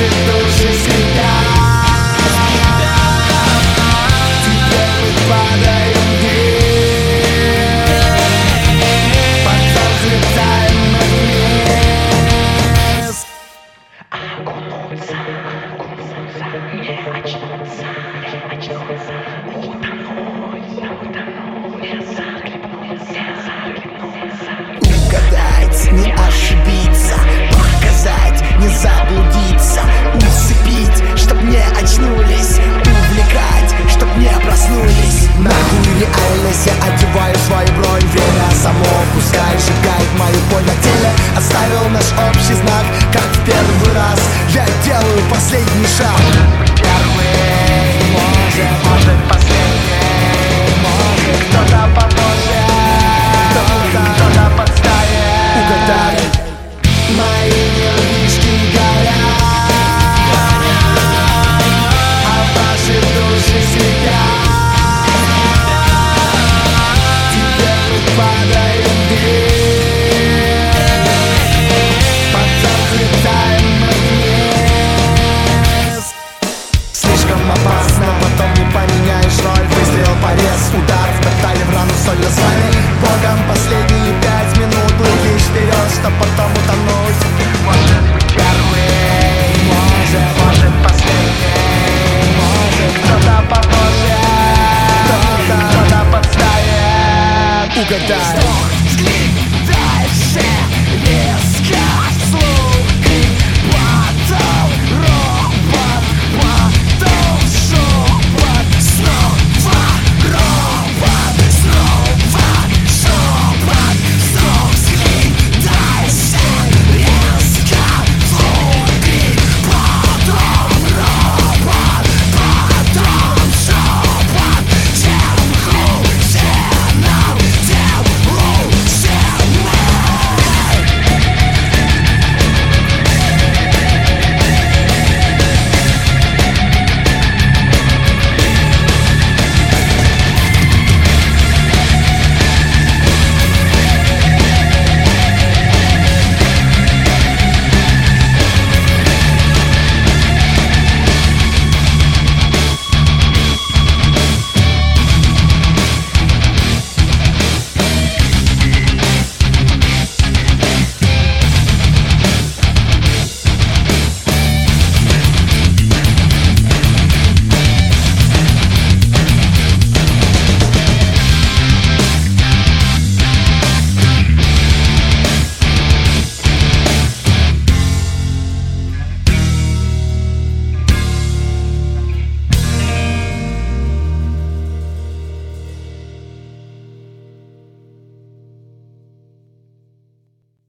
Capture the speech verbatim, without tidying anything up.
наши души скрипят. Теперь мы падаем вниз, потом взлетаем вниз. Окунуться, окунуться, не очнуться, не очнуться, утонуть, утонуть, захлебнуться, захлебнуться. Угадать, не ошибиться, показать, не заблудиться, усыпить, чтоб не очнулись, увлекать, чтоб не проснулись. Нахуй реальность, я одеваю свою бронь. Время само пускай сжигает мою боль на теле. Оставил наш общий знак, как в первый раз. Я делаю последний шаг. Первый, может, может последний, может кто-то поможет, кто-то, кто-то подставит. Угадай, мои нервишки горят, а ваши души слетят. Теперь мы падаем вниз, потом взлетаем вниз. Слишком опасно, потом не поменяешь роль. Выстрел, порез, удар, втоптали в рану соль на свале. Богом последние пять минут летишь вперед, чтоб потом утонуть. Может быть первый, может, может последний, может кто-то поможет, кто-то, кто-то подставит. Угадай.